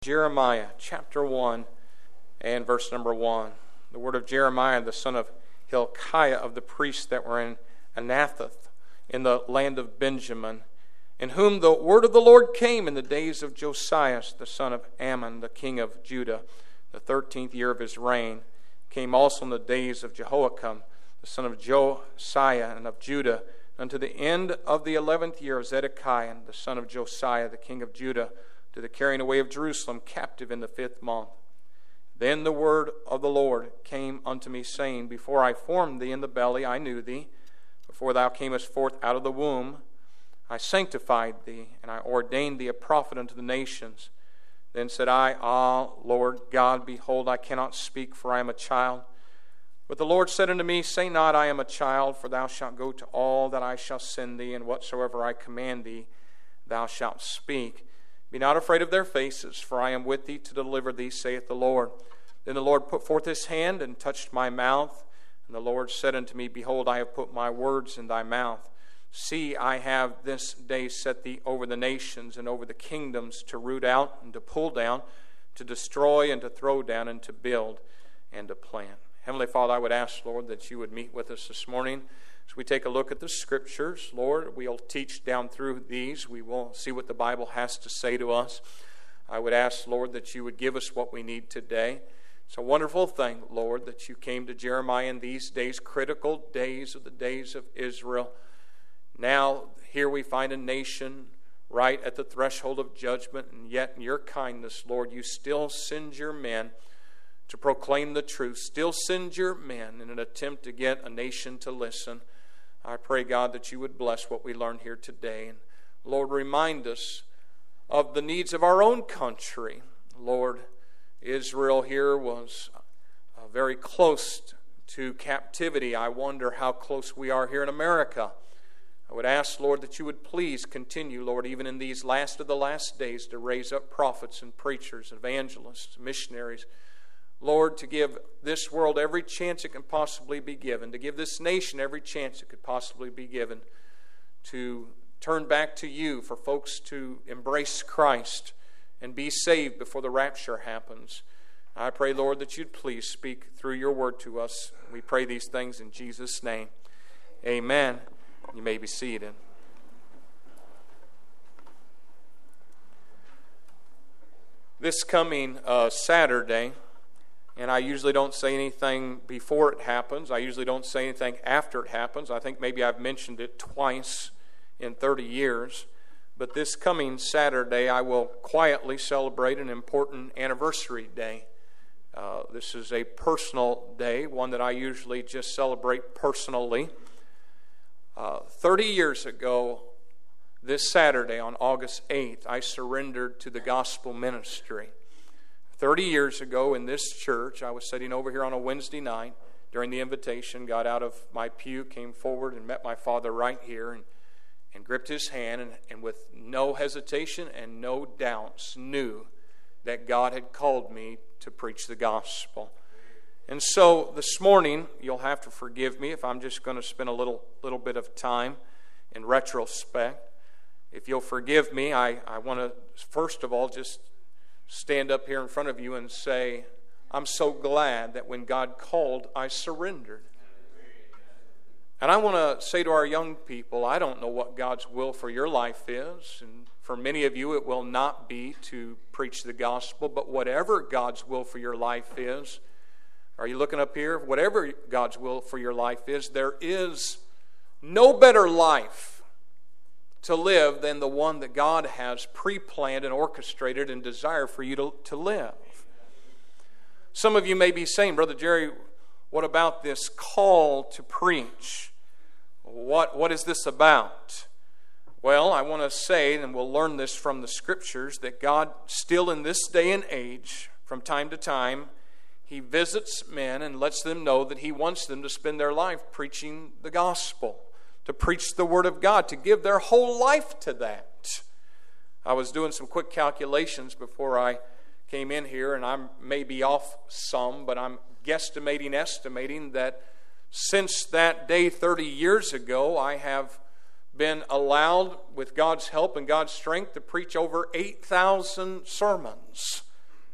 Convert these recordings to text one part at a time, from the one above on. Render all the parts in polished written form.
Jeremiah chapter 1 and verse number 1. The word of Jeremiah, the son of Hilkiah, of the priests that were in Anathoth, in the land of Benjamin, in whom the word of the Lord came in the days of Josiah, the son of Ammon, the king of Judah, the 13th year of his reign. Came also in the days of Jehoiakim, the son of Josiah, and of Judah, unto the end of the 11th year of Zedekiah, the son of Josiah, the king of Judah, to the carrying away of Jerusalem captive in the 5th month. Then the word of the Lord came unto me, saying, Before I formed thee in the belly, I knew thee. Before thou camest forth out of the womb, I sanctified thee, and I ordained thee a prophet unto the nations. Then said I, Ah, Lord God, behold, I cannot speak, for I am a child. But the Lord said unto me, Say not, I am a child, for thou shalt go to all that I shall send thee, and whatsoever I command thee, thou shalt speak. Be not afraid of their faces, for I am with thee to deliver thee, saith the Lord. Then the Lord put forth his hand and touched my mouth. And the Lord said unto me, Behold, I have put my words in thy mouth. See, I have this day set thee over the nations and over the kingdoms, to root out and to pull down, to destroy and to throw down, and to build and to plant. Heavenly Father, I would ask, Lord, that you would meet with us this morning. As we take a look at the Scriptures, Lord, we'll teach down through these. We will see what the Bible has to say to us. I would ask, Lord, that you would give us what we need today. It's a wonderful thing, Lord, that you came to Jeremiah in these days, critical days of the days of Israel. Now, here we find a nation right at the threshold of judgment, and yet in your kindness, Lord, you still send your men to proclaim the truth, still send your men in an attempt to get a nation to listen. I pray, God, that you would bless what we learned here today. And Lord, remind us of the needs of our own country. Lord, Israel here was very close to captivity. I wonder how close we are here in America. I would ask, Lord, that you would please continue, Lord, even in these last of the last days, to raise up prophets and preachers, evangelists, missionaries, Lord, to give this world every chance it can possibly be given, to give this nation every chance it could possibly be given, to turn back to you, for folks to embrace Christ and be saved before the rapture happens. I pray, Lord, that you'd please speak through your word to us. We pray these things in Jesus' name. Amen. You may be seated. This coming Saturday, and I usually don't say anything before it happens. I usually don't say anything after it happens. I think maybe I've mentioned it twice in 30 years. But this coming Saturday, I will quietly celebrate an important anniversary day. This is a personal day, one that I usually just celebrate personally. 30 years ago, this Saturday on August 8th, I surrendered to the gospel ministry. 30 years ago in this church, I was sitting over here on a Wednesday night during the invitation, got out of my pew, came forward and met my father right here and gripped his hand and with no hesitation and no doubts knew that God had called me to preach the gospel. And so this morning, you'll have to forgive me if I'm just going to spend a little bit of time in retrospect. If you'll forgive me, I want to first of all just stand up here in front of you and say, I'm so glad that when God called, I surrendered. And I want to say to our young people, I don't know what God's will for your life is. And for many of you, it will not be to preach the gospel. But whatever God's will for your life is, are you looking up here? Whatever God's will for your life is, there is no better life to live than the one that God has pre-planned and orchestrated and desire for you to live. Some of you may be saying, Brother Jerry, what about this call to preach? What is this about? Well, I want to say, and we'll learn this from the Scriptures, that God still in this day and age, from time to time, He visits men and lets them know that He wants them to spend their life preaching the gospel, to preach the Word of God, to give their whole life to that. I was doing some quick calculations before I came in here, and I may be off some, but I'm estimating that since that day 30 years ago, I have been allowed, with God's help and God's strength, to preach over 8,000 sermons.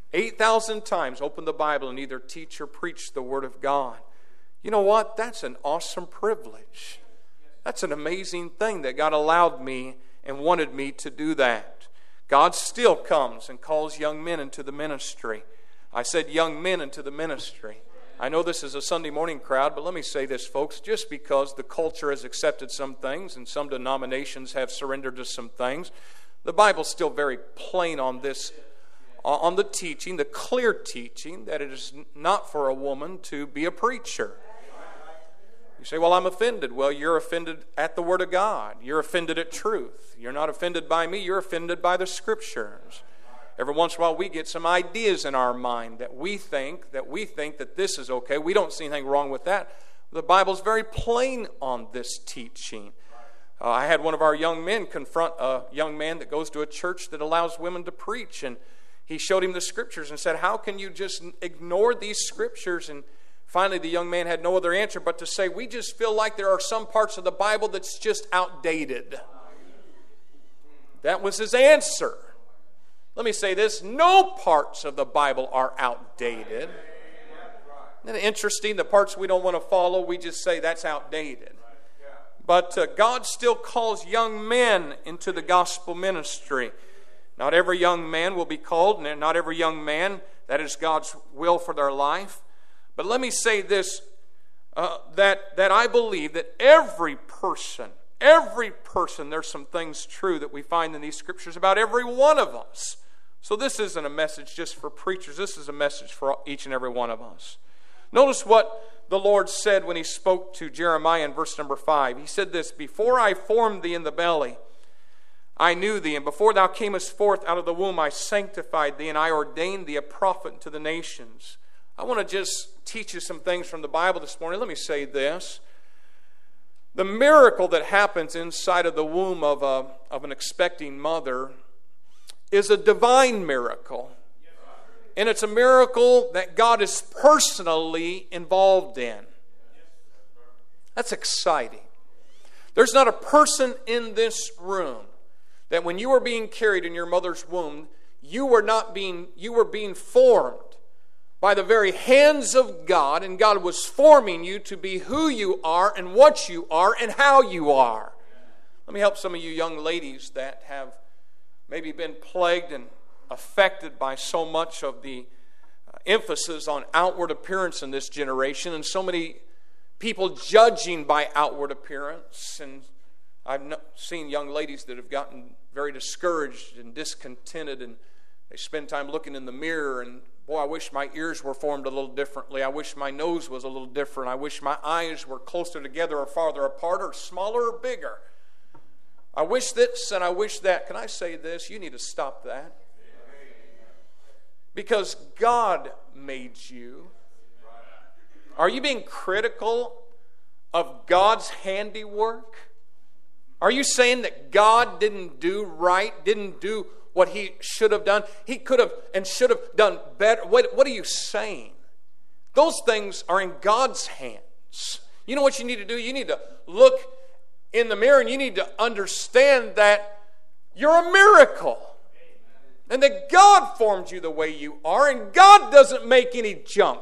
8,000 times open the Bible and either teach or preach the Word of God. You know what? That's an awesome privilege. That's an amazing thing that God allowed me and wanted me to do that. God still comes and calls young men into the ministry. I said young men into the ministry. I know this is a Sunday morning crowd, but let me say this, folks. Just because the culture has accepted some things and some denominations have surrendered to some things, the Bible's still very plain on this, on the teaching, the clear teaching, that it is not for a woman to be a preacher. You say, well, I'm offended. Well, you're offended at the Word of God. You're offended at truth. You're not offended by me. You're offended by the Scriptures. Every once in a while we get some ideas in our mind that we think that this is okay. We don't see anything wrong with that. The Bible's very plain on this teaching. I had one of our young men confront a young man that goes to a church that allows women to preach, and he showed him the Scriptures and said, how can you just ignore these Scriptures? And finally the young man had no other answer but to say, we just feel like there are some parts of the Bible that's just outdated. That was his answer. Let me say this, no parts of the Bible are outdated. Isn't it interesting? The parts we don't want to follow, we just say that's outdated. But God still calls young men into the gospel ministry. Not every young man will be called, and not every young man, that is God's will for their life. But let me say this, that I believe that every person, there's some things true that we find in these Scriptures about every one of us. So this isn't a message just for preachers. This is a message for each and every one of us. Notice what the Lord said when He spoke to Jeremiah in verse number 5. He said this, before I formed thee in the belly, I knew thee, and before thou camest forth out of the womb, I sanctified thee, and I ordained thee a prophet to the nations. I want to just teach you some things from the Bible this morning. Let me say this. The miracle that happens inside of the womb of an expecting mother is a divine miracle. And it's a miracle that God is personally involved in. That's exciting. There's not a person in this room that when you were being carried in your mother's womb, you were being formed by the very hands of God, and God was forming you to be who you are and what you are and how you are. Let me help some of you young ladies that have maybe been plagued and affected by so much of the emphasis on outward appearance in this generation, and so many people judging by outward appearance. And I've seen young ladies that have gotten very discouraged and discontented, and they spend time looking in the mirror and, boy, I wish my ears were formed a little differently. I wish my nose was a little different. I wish my eyes were closer together or farther apart or smaller or bigger. I wish this and I wish that. Can I say this? You need to stop that. Because God made you. Are you being critical of God's handiwork? Are you saying that God didn't do right, didn't do what He should have done? He could have and should have done better. What are you saying? Those things are in God's hands. You know what you need to do? You need to look in the mirror and you need to understand that you're a miracle. And that God formed you the way you are, and God doesn't make any junk.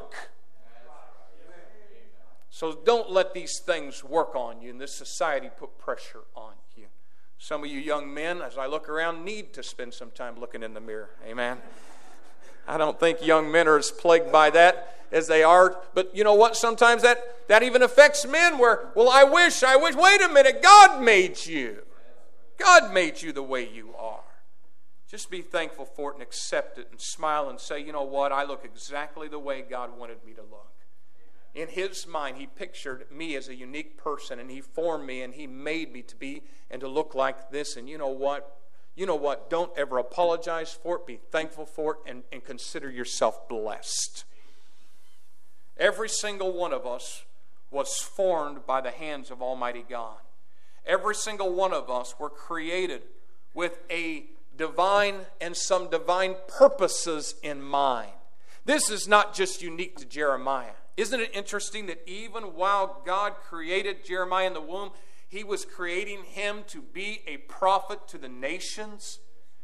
So don't let these things work on you, and this society put pressure on you. Some of you young men, as I look around, need to spend some time looking in the mirror. Amen? I don't think young men are as plagued by that as they are. But you know what? Sometimes that even affects men where, well, I wish. Wait a minute. God made you. God made you the way you are. Just be thankful for it and accept it and smile and say, you know what? I look exactly the way God wanted me to look. In His mind, He pictured me as a unique person, and He formed me and He made me to be and to look like this. And you know what? Don't ever apologize for it. Be thankful for it and consider yourself blessed. Every single one of us was formed by the hands of Almighty God. Every single one of us were created with a divine and some divine purposes in mind. This is not just unique to Jeremiah. Isn't it interesting that even while God created Jeremiah in the womb, He was creating him to be a prophet to the nations?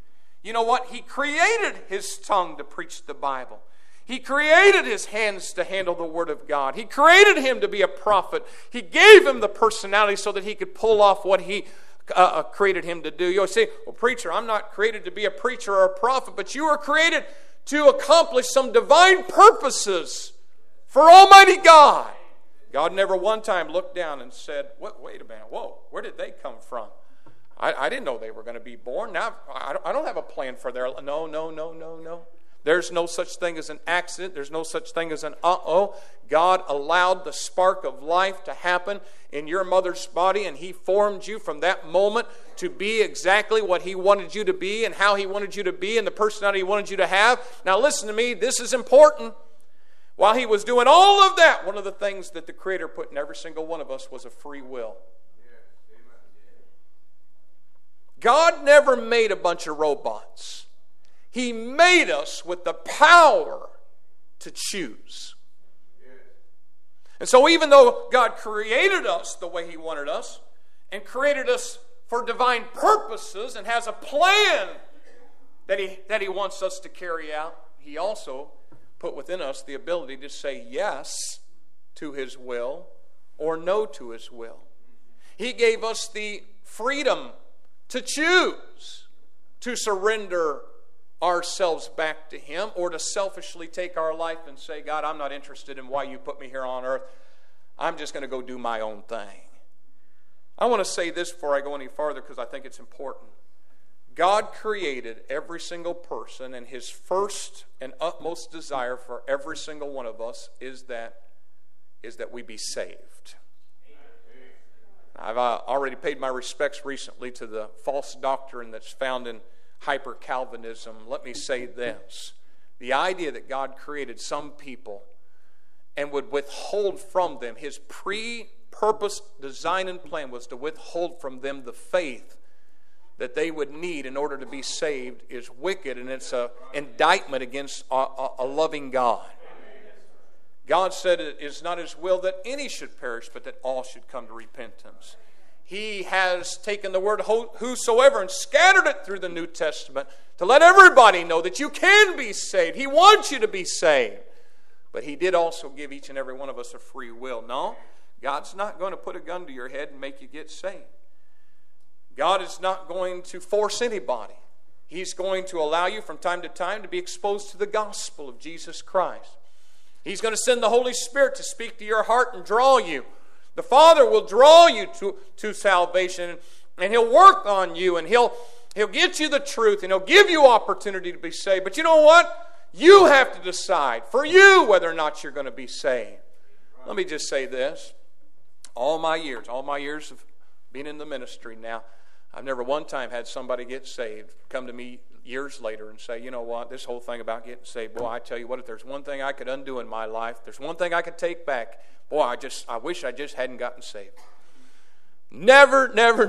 You know what? He created his tongue to preach the Bible. He created his hands to handle the Word of God. He created him to be a prophet. He gave him the personality so that he could pull off what he created him to do. You'll say, well, preacher, I'm not created to be a preacher or a prophet, but you were created to accomplish some divine purposes for Almighty God. God never one time looked down and said, wait a minute, whoa, where did they come from? I didn't know they were going to be born. Now, I don't have a plan for their life. No. There's no such thing as an accident. There's no such thing as an uh-oh. God allowed the spark of life to happen in your mother's body, and He formed you from that moment to be exactly what He wanted you to be and how He wanted you to be and the personality He wanted you to have. Now listen to me, this is important. While He was doing all of that, one of the things that the Creator put in every single one of us was a free will. God never made a bunch of robots. He made us with the power to choose. And so even though God created us the way He wanted us and created us for divine purposes and has a plan that He wants us to carry out, He also put within us the ability to say yes to His will or no to His will. He gave us the freedom to choose to surrender ourselves back to Him or to selfishly take our life and say, God, I'm not interested in why you put me here on earth. I'm just going to go do my own thing. I want to say this before I go any farther because I think it's important. God created every single person, and His first and utmost desire for every single one of us is that we be saved. I've already paid my respects recently to the false doctrine that's found in hyper-Calvinism. Let me say this. The idea that God created some people and would withhold from them, His pre-purposed design and plan was to withhold from them the faith that they would need in order to be saved is wicked, and it's an indictment against a loving God. God said it is not His will that any should perish, but that all should come to repentance. He has taken the word whosoever and scattered it through the New Testament to let everybody know that you can be saved. He wants you to be saved. But He did also give each and every one of us a free will. No, God's not going to put a gun to your head and make you get saved. God is not going to force anybody. He's going to allow you from time to time to be exposed to the gospel of Jesus Christ. He's going to send the Holy Spirit to speak to your heart and draw you. The Father will draw you to salvation, and He'll work on you, and He'll get you the truth, and He'll give you opportunity to be saved. But you know what? You have to decide for you whether or not you're going to be saved. Let me just say this. All my years of being in the ministry now, I've never one time had somebody get saved come to me years later and say, you know what, this whole thing about getting saved, boy, I tell you what, if there's one thing I could undo in my life, if there's one thing I could take back, boy, I wish I just hadn't gotten saved. Never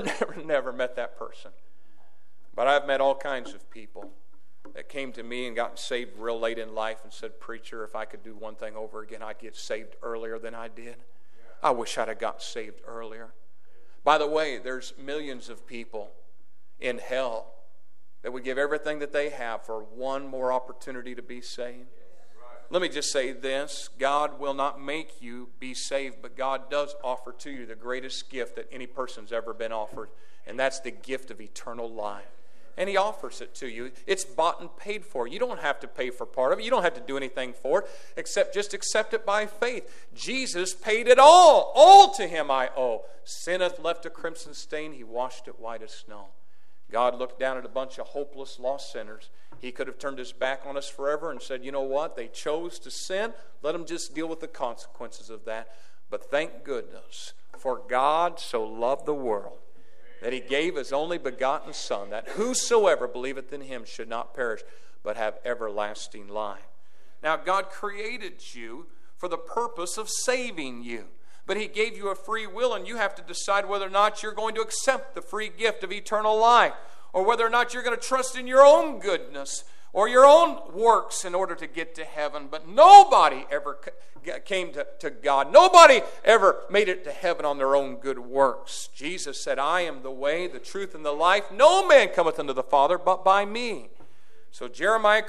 met that person. But I've met all kinds of people that came to me and gotten saved real late in life and said, preacher, if I could do one thing over again, I'd get saved earlier than I did. I wish I'd have got saved earlier. By the way, there's millions of people in hell that would give everything that they have for one more opportunity to be saved. Let me just say this. God will not make you be saved, but God does offer to you the greatest gift that any person's ever been offered, and that's the gift of eternal life. And He offers it to you. It's bought and paid for. You don't have to pay for part of it. You don't have to do anything for it, except just accept it by faith. Jesus paid it all. All to Him I owe. Sin hath left a crimson stain. He washed it white as snow. God looked down at a bunch of hopeless, lost sinners. He could have turned His back on us forever and said, you know what? They chose to sin. Let them just deal with the consequences of that. But thank goodness, for God so loved the world that He gave His only begotten Son, that whosoever believeth in Him should not perish, but have everlasting life. Now, God created you for the purpose of saving you. But He gave you a free will, and you have to decide whether or not you're going to accept the free gift of eternal life, or whether or not you're going to trust in your own goodness or your own works in order to get to heaven. But nobody ever came to God. Nobody ever made it to heaven on their own good works. Jesus said, I am the way, the truth, and the life. No man cometh unto the Father but by me. So God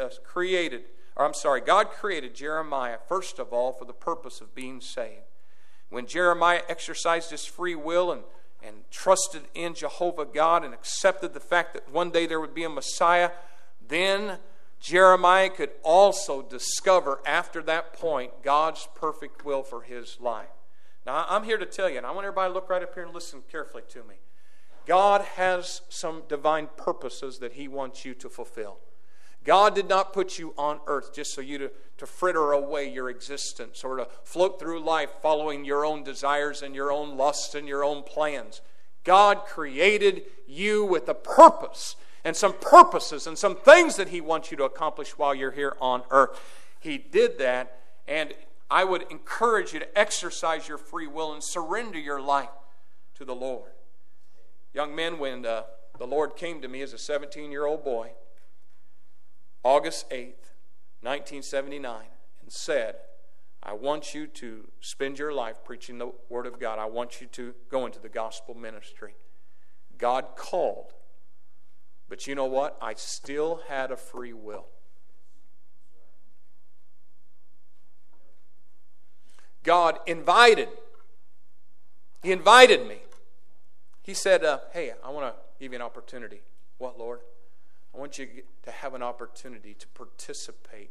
created Jeremiah, first of all, for the purpose of being saved. When Jeremiah exercised his free will and trusted in Jehovah God and accepted the fact that one day there would be a Messiah, then Jeremiah could also discover after that point God's perfect will for his life. Now, I'm here to tell you, and I want everybody to look right up here and listen carefully to me. God has some divine purposes that He wants you to fulfill. God did not put you on earth just so you to fritter away your existence or to float through life following your own desires and your own lusts and your own plans. God created you with a purpose and some purposes and some things that He wants you to accomplish while you're here on earth. He did that, and I would encourage you to exercise your free will and surrender your life to the Lord. Young men, when the Lord came to me as a 17-year-old boy, August 8th, 1979, and said, I want you to spend your life preaching the Word of God. I want you to go into the gospel ministry. God called. But you know what? I still had a free will. God invited. He invited me. He said, hey, I want to give you an opportunity. What, Lord? I want you to have an opportunity to participate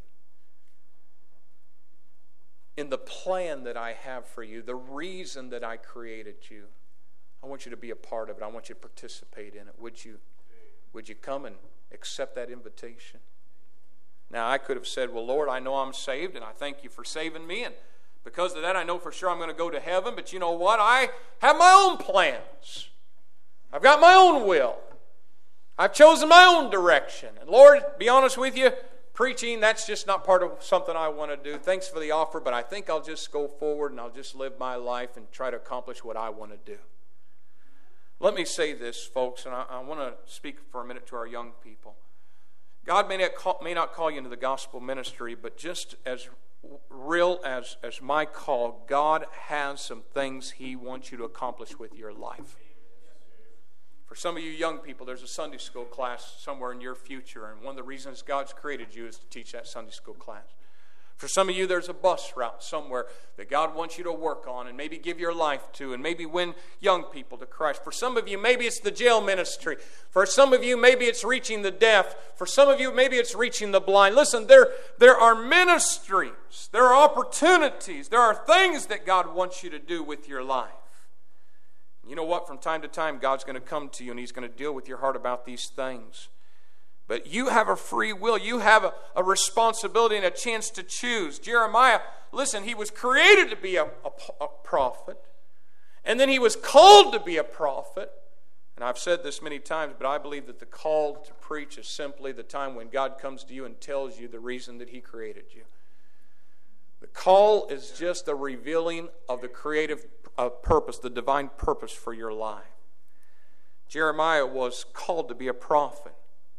in the plan that I have for you, the reason that I created you. I want you to be a part of it. I want you to participate in it. Would you come and accept that invitation? Now, I could have said, well, Lord, I know I'm saved, and I thank you for saving me, and because of that, I know for sure I'm going to go to heaven, but you know what? I have my own plans. I've got my own will. I've chosen my own direction. And Lord, be honest with you, preaching, that's just not part of something I want to do. Thanks for the offer, but I think I'll just go forward and I'll just live my life and try to accomplish what I want to do. Let me say this, folks, and I want to speak for a minute to our young people. God may not call you into the gospel ministry, but just as real as my call, God has some things He wants you to accomplish with your life. For some of you young people, there's a Sunday school class somewhere in your future, and one of the reasons God's created you is to teach that Sunday school class. For some of you, there's a bus route somewhere that God wants you to work on and maybe give your life to and maybe win young people to Christ. For some of you, maybe it's the jail ministry. For some of you, maybe it's reaching the deaf. For some of you, maybe it's reaching the blind. Listen, there are ministries. There are opportunities. There are things that God wants you to do with your life. You know what? From time to time, God's going to come to you and He's going to deal with your heart about these things. But you have a free will. You have a responsibility and a chance to choose. Jeremiah, listen, he was created to be a prophet. And then he was called to be a prophet. And I've said this many times, but I believe that the call to preach is simply the time when God comes to you and tells you the reason that He created you. The call is just the revealing of the creative purpose, the divine purpose for your life. Jeremiah was called to be a prophet.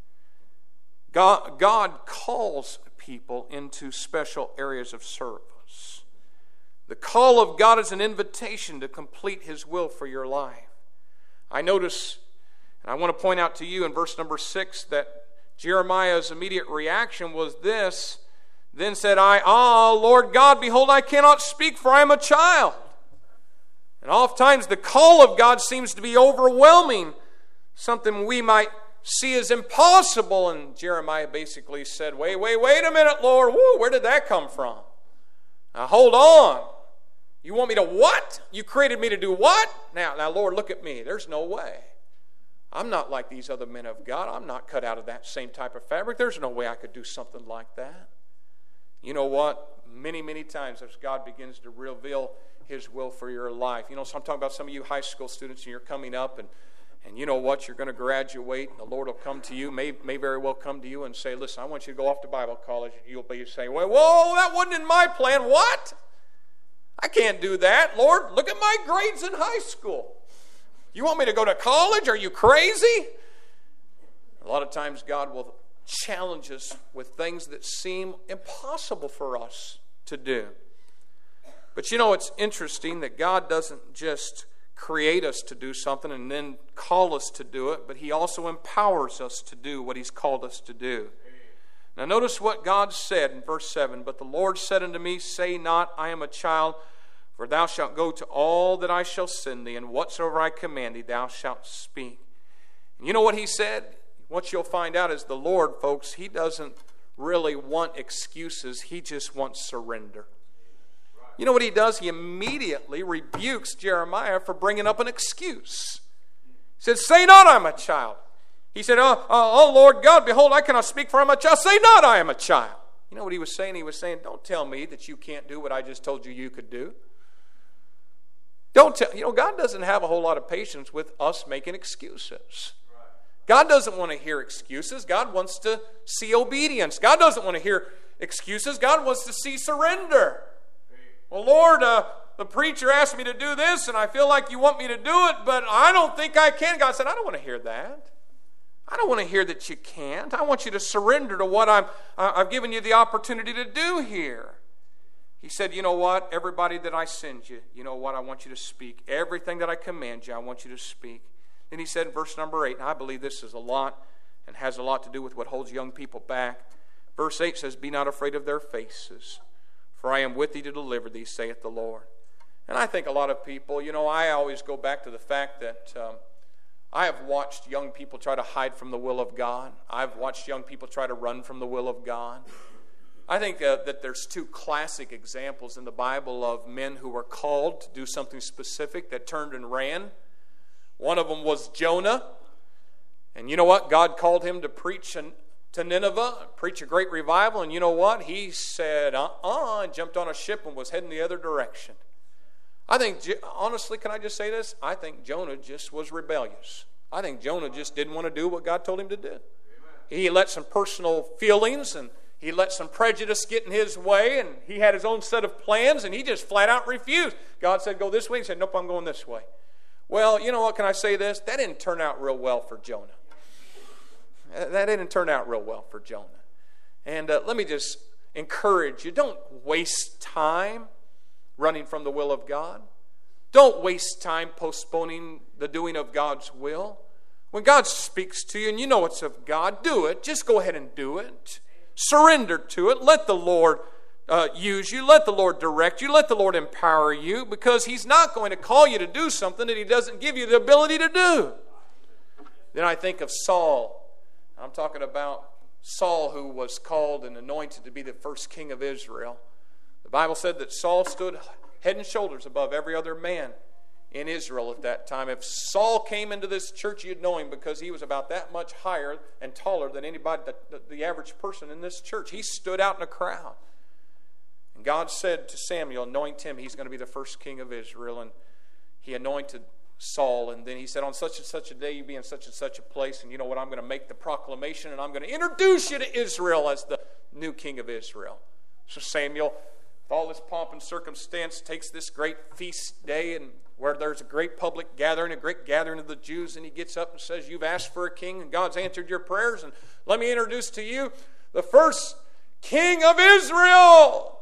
God calls people into special areas of service. The call of God is an invitation to complete His will for your life. I notice, and I want to point out to you in verse number 6 that Jeremiah's immediate reaction was this. Then said I, Lord God, behold, I cannot speak, for I am a child. And oftentimes the call of God seems to be overwhelming, something we might see as impossible. And Jeremiah basically said, wait a minute, Lord. Where did that come from? Now, hold on. You want me to what? You created me to do what? Now, Lord, look at me. There's no way. I'm not like these other men of God. I'm not cut out of that same type of fabric. There's no way I could do something like that. You know what? Many, many times as God begins to reveal His will for your life. You know, so I'm talking about some of you high school students, and you're coming up, and you know what? You're going to graduate, and the Lord will come to you, may very well come to you and say, listen, I want you to go off to Bible college. You'll be saying, whoa, that wasn't in my plan. What? I can't do that. Lord, look at my grades in high school. You want me to go to college? Are you crazy? A lot of times God will challenge us with things that seem impossible for us to do. But you know, it's interesting that God doesn't just create us to do something and then call us to do it, but He also empowers us to do what He's called us to do. Now notice what God said in verse 7. But the Lord said unto me, Say not, I am a child, for thou shalt go to all that I shall send thee, and whatsoever I command thee thou shalt speak. And you know what He said? What you'll find out is the Lord, folks, He doesn't really want excuses. He just wants surrender. You know what He does? He immediately rebukes Jeremiah for bringing up an excuse. He said, Say not, I am a child. He said, oh, Lord God, behold, I cannot speak, for I am a child. Say not, I am a child. You know what He was saying? He was saying, don't tell me that you can't do what I just told you you could do. Don't tell. You know, God doesn't have a whole lot of patience with us making excuses. God doesn't want to hear excuses. God wants to see obedience. God doesn't want to hear excuses. God wants to see surrender. Well, Lord, the preacher asked me to do this, and I feel like you want me to do it, but I don't think I can. God said, I don't want to hear that. I don't want to hear that you can't. I want you to surrender to what I've given you the opportunity to do here. He said, you know what? Everybody that I send you, you know what? I want you to speak. Everything that I command you, I want you to speak. Then He said in verse number 8, and I believe this is a lot and has a lot to do with what holds young people back. Verse 8 says, Be not afraid of their faces, for I am with thee to deliver thee, saith the Lord. And I think a lot of people, you know, I always go back to the fact that I have watched young people try to hide from the will of God. I've watched young people try to run from the will of God. I think that there's two classic examples in the Bible of men who were called to do something specific that turned and ran. One of them was Jonah. And you know what? God called him to preach to Nineveh, preach a great revival. And you know what? He said, and jumped on a ship and was heading the other direction. I think, honestly, can I just say this? I think Jonah just was rebellious. I think Jonah just didn't want to do what God told him to do. Amen. He let some personal feelings and he let some prejudice get in his way, and he had his own set of plans, and he just flat out refused. God said, Go this way. He said, Nope, I'm going this way. Well, you know what? Can I say this? That didn't turn out real well for Jonah. That didn't turn out real well for Jonah. And let me just encourage you, don't waste time running from the will of God. Don't waste time postponing the doing of God's will. When God speaks to you and you know it's of God, do it. Just go ahead and do it. Surrender to it. Let the Lord use you. Let the Lord direct you. Let the Lord empower you, because He's not going to call you to do something that He doesn't give you the ability to do. Then I think of Saul. I'm talking about Saul, who was called and anointed to be the first king of Israel. The Bible said that Saul stood head and shoulders above every other man in Israel at that time. If Saul came into this church, you'd know him, because he was about that much higher and taller than anybody, the average person in this church. He stood out in a crowd. And God said to Samuel, Anoint him. He's going to be the first king of Israel. And He anointed Saul. And then He said, On such and such a day, you be in such and such a place. And you know what? I'm going to make the proclamation, and I'm going to introduce you to Israel as the new king of Israel. So Samuel, with all this pomp and circumstance, takes this great feast day, and where there's a great public gathering, a great gathering of the Jews, and he gets up and says, You've asked for a king, and God's answered your prayers, and let me introduce to you the first king of Israel.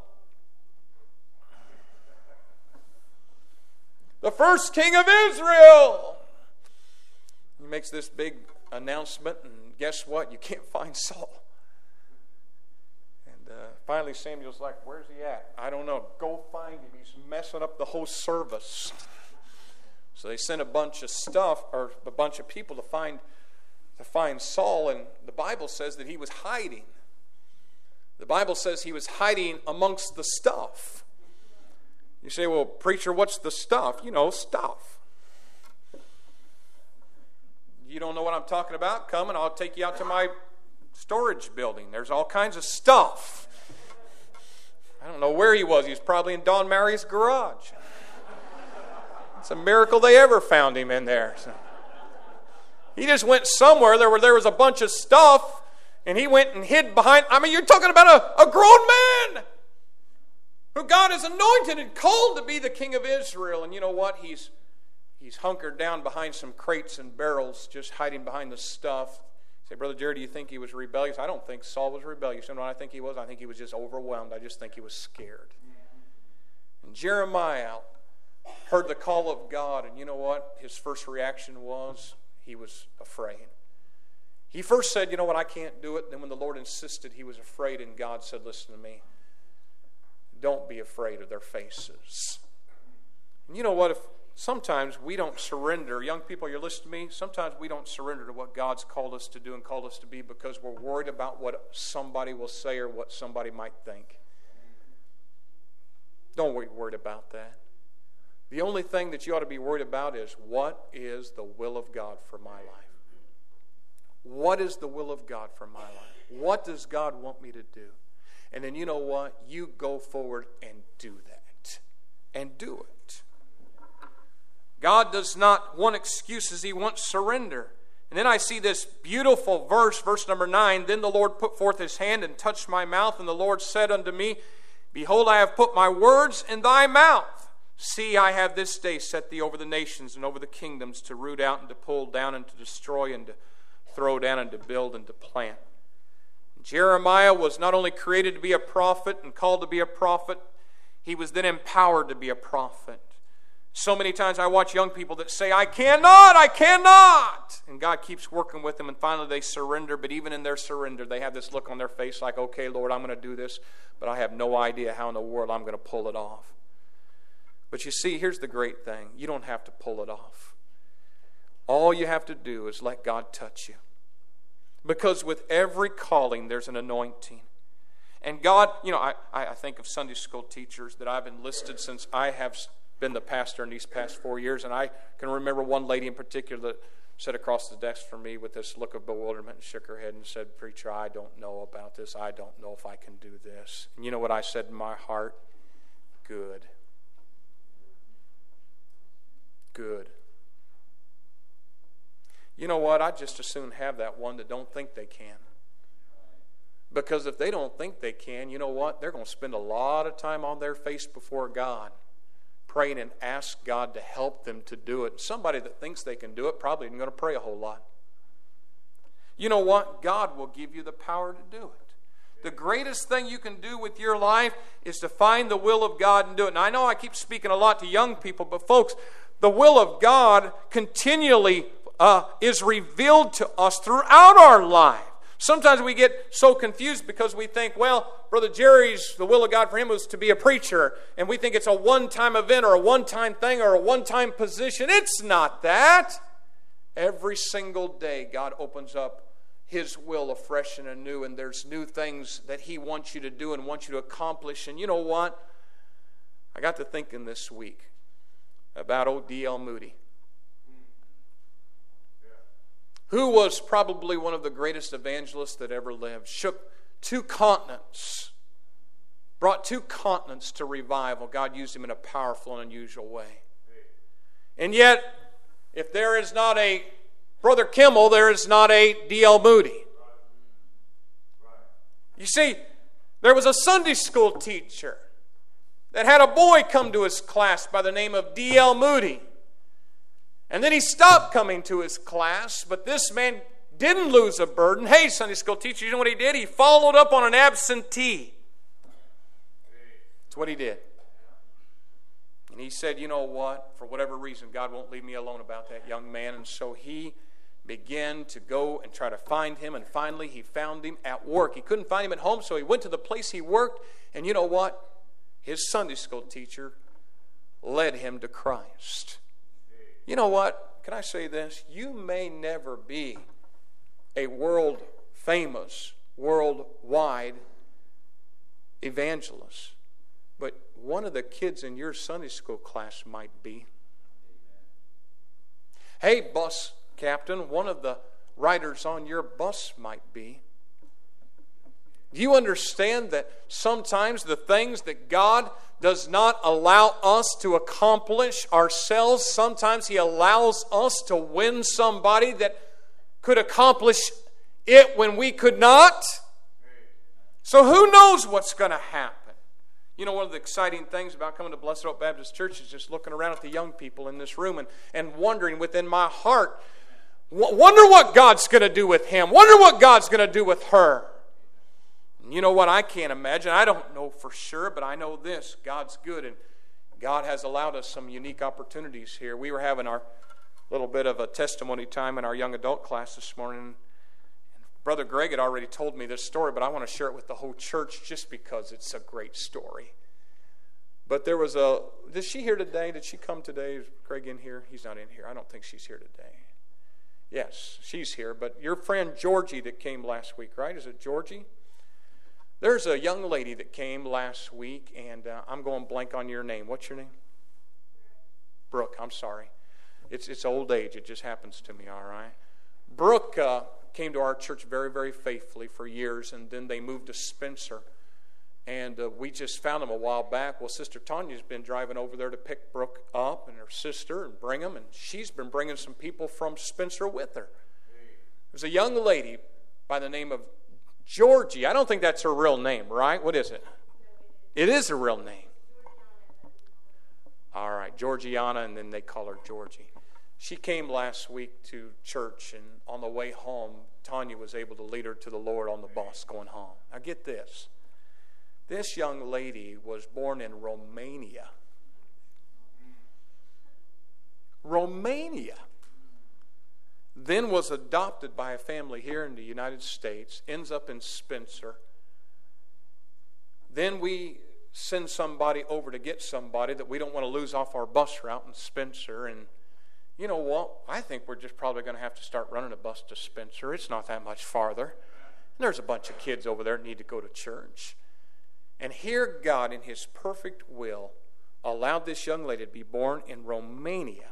The first king of Israel. He makes this big announcement, and guess what? You can't find Saul. Finally, Samuel's like, Where's he at? I don't know. Go find him. He's messing up the whole service. So they sent a bunch of people to find Saul, and the Bible says that he was hiding. The Bible says he was hiding amongst the stuff. You say, Well, preacher, what's the stuff? You know, stuff. You don't know what I'm talking about? Come and I'll take you out to my storage building. There's all kinds of stuff. I don't know where he was. He was probably in Don Mary's garage. It's a miracle they ever found him in there. So he just went somewhere. There was a bunch of stuff, and he went and hid behind. I mean, you're talking about a grown man who God has anointed and called to be the king of Israel. And you know what? He's hunkered down behind some crates and barrels, just hiding behind the stuff. Say, Brother Jerry, do you think he was rebellious? I don't think Saul was rebellious. You know what I think he was? I think he was just overwhelmed. I just think he was scared. And Jeremiah heard the call of God, and you know what? His first reaction was he was afraid. He first said, you know what, I can't do it. Then when the Lord insisted, he was afraid, and God said, listen to me. Don't be afraid of their faces. And you know what? If sometimes we don't surrender. Young people, you're listening to me? Sometimes we don't surrender to what God's called us to do and called us to be because we're worried about what somebody will say or what somebody might think. Don't be worried about that. The only thing that you ought to be worried about is, what is the will of God for my life? What is the will of God for my life? What does God want me to do? And then you know what? You go forward and do that. And do it. God does not want excuses. He wants surrender. And then I see this beautiful verse, verse number 9. Then the Lord put forth his hand and touched my mouth, and the Lord said unto me, behold, I have put my words in thy mouth. See, I have this day set thee over the nations and over the kingdoms, to root out and to pull down and to destroy and to throw down and to build and to plant. Jeremiah was not only created to be a prophet and called to be a prophet, he was then empowered to be a prophet. So many times I watch young people that say, I cannot. And God keeps working with them, and finally they surrender. But even in their surrender, they have this look on their face like, okay, Lord, I'm going to do this, but I have no idea how in the world I'm going to pull it off. But you see, here's the great thing. You don't have to pull it off. All you have to do is let God touch you. Because with every calling, there's an anointing. And God, I think of Sunday school teachers that I've enlisted since I have been the pastor in these past 4 years. And I can remember one lady in particular that sat across the desk from me with this look of bewilderment and shook her head and said, preacher, I don't know about this. I don't know if I can do this. And you know what I said in my heart? Good. Good. You know what? I'd just as soon have that one that don't think they can. Because if they don't think they can, you know what? They're going to spend a lot of time on their face before God, praying and ask God to help them to do it. Somebody that thinks they can do it probably isn't going to pray a whole lot. You know what? God will give you the power to do it. The greatest thing you can do with your life is to find the will of God and do it. And I know I keep speaking a lot to young people, but folks, the will of God continually is revealed to us throughout our life. Sometimes we get so confused because we think, well, Brother Jerry's, the will of God for him was to be a preacher, and we think it's a one-time event or a one-time thing or a one-time position. It's not that. Every single day, God opens up his will afresh and anew, and there's new things that he wants you to do and wants you to accomplish. And you know what? I got to thinking this week about old D.L. Moody, who was probably one of the greatest evangelists that ever lived. Shook 2 continents. Brought 2 continents to revival. God used him in a powerful and unusual way. And yet, if there is not a Brother Kimmel, there is not a D.L. Moody. You see, there was a Sunday school teacher that had a boy come to his class by the name of D.L. Moody. And then he stopped coming to his class, but this man didn't lose a burden. Hey, Sunday school teacher, you know what he did? He followed up on an absentee. That's what he did. And he said, you know what? For whatever reason, God won't leave me alone about that young man. And so he began to go and try to find him. And finally, he found him at work. He couldn't find him at home, so he went to the place he worked. And you know what? His Sunday school teacher led him to Christ. You know what? Can I say this? You may never be a world-famous, worldwide evangelist, but one of the kids in your Sunday school class might be. Hey, bus captain, one of the riders on your bus might be. Do you understand that sometimes the things that God does not allow us to accomplish ourselves, sometimes he allows us to win somebody that could accomplish it when we could not? So who knows what's going to happen? You know, one of the exciting things about coming to Blessed Hope Baptist Church is just looking around at the young people in this room and wondering within my heart, wonder what God's going to do with him. Wonder what God's going to do with her. You know what? I can't imagine. I don't know for sure, but I know this. God's good, and God has allowed us some unique opportunities here. We were having our little bit of a testimony time in our young adult class this morning. Brother Greg had already told me this story, but I want to share it with the whole church just because it's a great story. But there was is she here today? Did she come today? Is Greg in here? He's not in here. I don't think she's here today. Yes, she's here. But your friend Georgie that came last week, right? Is it Georgie? There's a young lady that came last week, and I'm going blank on your name. What's your name? Brooke, I'm sorry. It's old age. It just happens to me, all right? Brooke came to our church very, very faithfully for years, and then they moved to Spencer. And we just found them a while back. Well, Sister Tanya's been driving over there to pick Brooke up and her sister and bring them, and she's been bringing some people from Spencer with her. There's a young lady by the name of Georgie. I don't think that's her real name, right? What is it? It is a real name. All right, Georgiana, and then they call her Georgie. She came last week to church, and on the way home, Tanya was able to lead her to the Lord on the bus going home. Now get this. This young lady was born in Romania. Romania. Then was adopted by a family here in the United States, ends up in Spencer. Then we send somebody over to get somebody that we don't want to lose off our bus route in Spencer. And you know what? I think we're just probably going to have to start running a bus to Spencer. It's not that much farther. And there's a bunch of kids over there that need to go to church. And here God, in His perfect will, allowed this young lady to be born in Romania,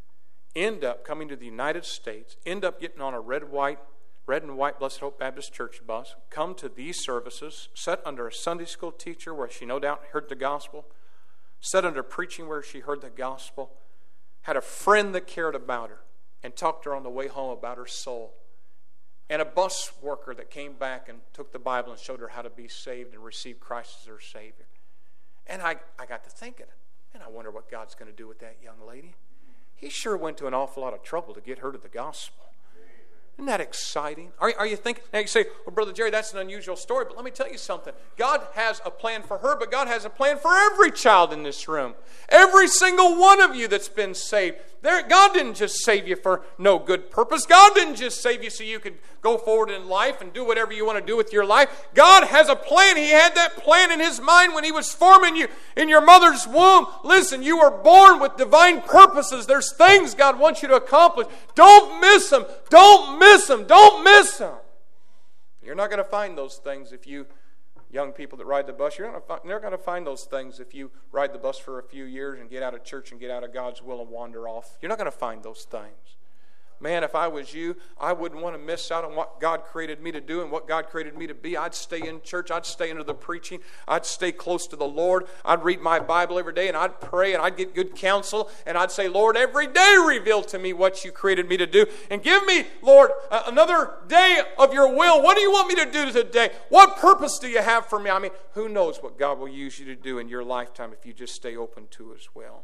end up coming to the United States, end up getting on a red and white Blessed Hope Baptist Church bus, come to these services, sat under a Sunday school teacher where she no doubt heard the gospel, sat under preaching where she heard the gospel, had a friend that cared about her, and talked to her on the way home about her soul. And a bus worker that came back and took the Bible and showed her how to be saved and receive Christ as her Savior. And I got to thinking, man, I wonder what God's going to do with that young lady. He sure went to an awful lot of trouble to get her to the gospel. Isn't that exciting? Are you thinking? Now you say, well, Brother Jerry, that's an unusual story, but let me tell you something. God has a plan for her, but God has a plan for every child in this room. Every single one of you that's been saved. God didn't just save you for no good purpose. God didn't just save you so you could go forward in life and do whatever you want to do with your life. God has a plan. He had that plan in His mind when He was forming you in your mother's womb. Listen, you were born with divine purposes. There's things God wants you to accomplish. Don't miss them. Don't miss them. Don't miss them. You're not going to find those things if you, young people that ride the bus, you're not going to find those things if you ride the bus for a few years and get out of church and get out of God's will and wander off. You're not going to find those things. Man, if I was you, I wouldn't want to miss out on what God created me to do and what God created me to be. I'd stay in church. I'd stay into the preaching. I'd stay close to the Lord. I'd read my Bible every day, and I'd pray, and I'd get good counsel, and I'd say, Lord, every day reveal to me what you created me to do, and give me, Lord, another day of your will. What do you want me to do today? What purpose do you have for me? I mean, who knows what God will use you to do in your lifetime if you just stay open to His will.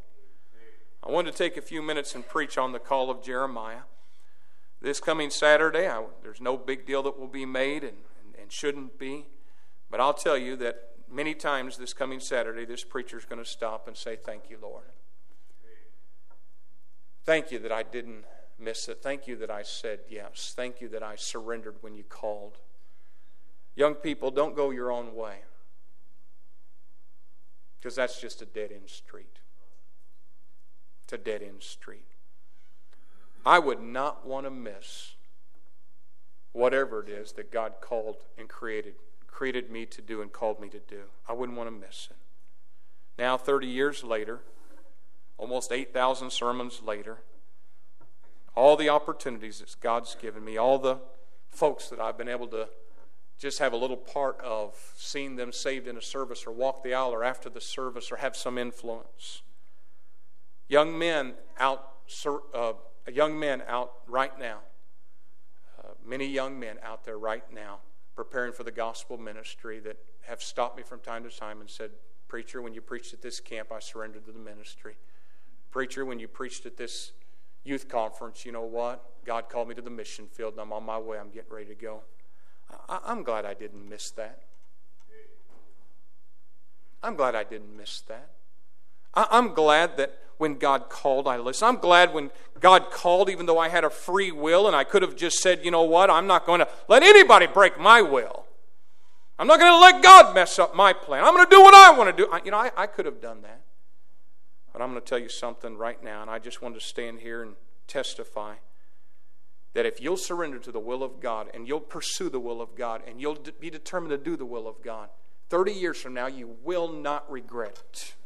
I wanted to take a few minutes and preach on the call of Jeremiah. This coming Saturday, there's no big deal that will be made and shouldn't be. But I'll tell you that many times this coming Saturday, this preacher's going to stop and say, thank you, Lord. Thank you that I didn't miss it. Thank you that I said yes. Thank you that I surrendered when you called. Young people, don't go your own way, because that's just a dead-end street. It's a dead-end street. I would not want to miss whatever it is that God called and created me to do and called me to do. I wouldn't want to miss it. Now, 30 years later, almost 8,000 sermons later, all the opportunities that God's given me, all the folks that I've been able to just have a little part of, seeing them saved in a service or walk the aisle or after the service or have some influence. Young men out right now, many young men out there right now preparing for the gospel ministry that have stopped me from time to time and said, preacher, when you preached at this camp, I surrendered to the ministry. Preacher, when you preached at this youth conference, you know what? God called me to the mission field and I'm on my way. I'm getting ready to go. I'm glad I didn't miss that. I'm glad I didn't miss that. I'm glad that when God called, I listened. I'm glad when God called, even though I had a free will and I could have just said, you know what, I'm not going to let anybody break my will. I'm not going to let God mess up my plan. I'm going to do what I want to do. I could have done that. But I'm going to tell you something right now, and I just want to stand here and testify that if you'll surrender to the will of God and you'll pursue the will of God and you'll be determined to do the will of God, 30 years from now you will not regret it.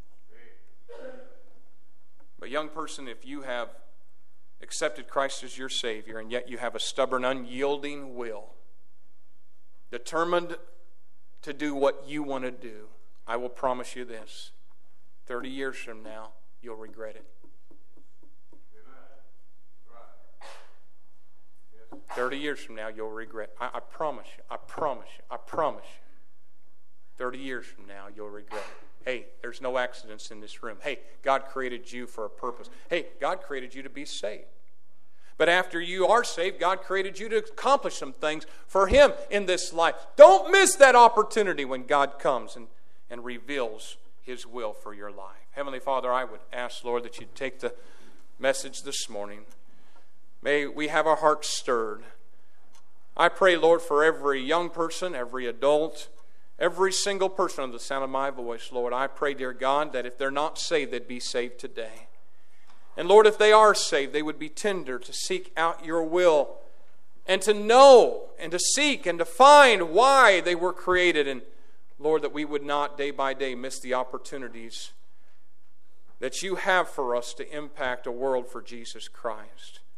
But young person, if you have accepted Christ as your Savior and yet you have a stubborn, unyielding will, determined to do what you want to do, I will promise you this: 30 years from now, you'll regret it. 30 years from now, you'll regret. I promise you. I promise you. I promise you. 30 years from now, you'll regret it. Hey, there's no accidents in this room. Hey, God created you for a purpose. Hey, God created you to be saved. But after you are saved, God created you to accomplish some things for Him in this life. Don't miss that opportunity when God comes and reveals His will for your life. Heavenly Father, I would ask, Lord, that you'd take the message this morning. May we have our hearts stirred. I pray, Lord, for every young person, every adult, every single person under the sound of my voice, Lord. I pray, dear God, that if they're not saved, they'd be saved today. And Lord, if they are saved, they would be tender to seek out your will and to know and to seek and to find why they were created. And Lord, that we would not day by day miss the opportunities that you have for us to impact a world for Jesus Christ.